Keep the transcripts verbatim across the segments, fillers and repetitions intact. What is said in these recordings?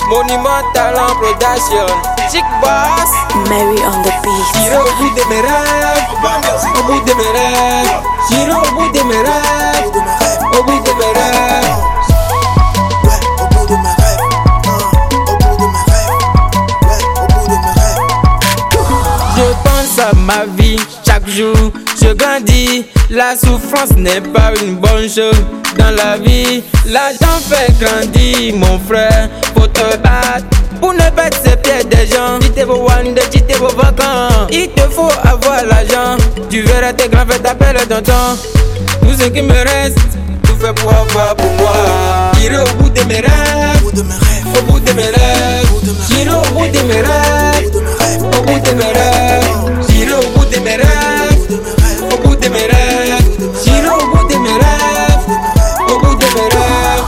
Monument Talent Production. Chic Boss. Mary on the beat. J'irai au bout de mes rêves. Au bout de mes rêves. J'irai au bout de mes rêves. Au bout de mes rêves. Ouais, au bout de mes rêves. Au bout de mes rêves. Ouais, au bout de mes rêves. Je pense à ma vie chaque jour. Je grandis. La souffrance n'est pas une bonne chose dans la vie. L'argent fait grandir, mon frère. Faut te battre pour ne perdre ses pieds des gens. Quitter vos wandes, quitter vos vacances. Il te faut avoir l'argent. Tu verras tes grands frères t'appeler tonton. Tout ce qui me reste, tout fait pour avoir pour moi. J'irai au bout de mes rêves. Au bout de mes rêves. Au bout de mes rêves. J'irai au bout de mes rêves. Au bout de mes rêves. J'irai au bout de mes rêves. Au bout de mes rêves. J'irai au bout de mes rêves. Au bout de mes rêves.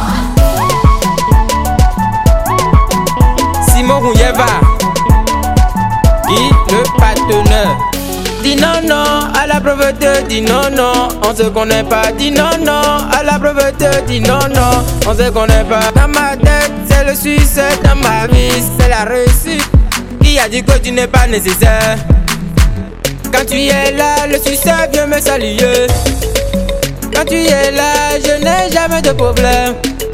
Simon Rouyeva, Guy le partenaire. Dis non non à la pauvreté, dis non non, on se connaît pas. Dis non non à la pauvreté, dis non non, on se connaît pas. Dans ma tête c'est le succès, dans ma vie c'est la réussite. Qui a dit que tu n'es pas nécessaire? Quand tu es là, le succès vient me saluer. Quand tu es là, je n'ai jamais de problème.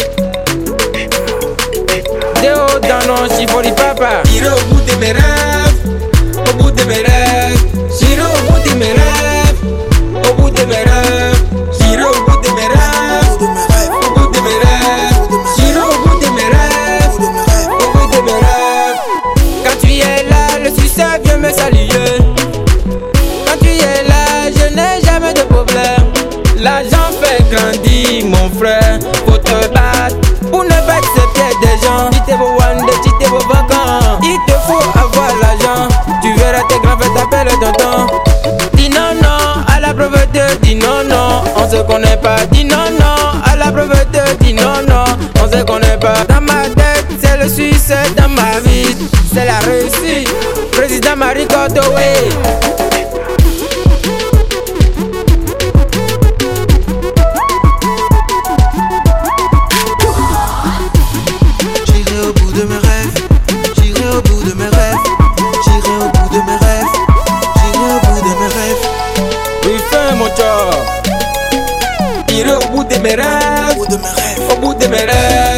Déo dans nos chiffres papa. J'irai au bout de mes rêves. Au bout de mes rêves. J'irai au bout de mes rêves. Au bout de mes rêves. J'irai au bout de mes rêves. Au bout de mes rêves. J'irai au bout de mes rêves. Au bout de mes rêves. Quand tu es là, le succès vient me saluer. Quand tu es là, je n'ai jamais de problème. L'argent fait grandir, mon frère. Faut te battre pour ne pas se pieds des gens. Quitter vos wandes, quitter vos vacances. Il te faut avoir l'argent. Tu verras tes grands frères t'appeler tonton. Dis non non à la pauvreté, dis non non, on se connaît pas. Dis non non à la pauvreté, dis non non, on se connaît pas. Dans ma tête c'est le succès, dans ma vie c'est la réussite. Président Marie Cordoway. J'irai au bout de mes rêves. J'irai au bout de mes rêves. J'irai au bout de mes rêves. J'irai au bout de mes rêves. Oui, fais mon job. J'irai au bout de mes rêves. Au bout de mes rêves. Au bout de mes rêves.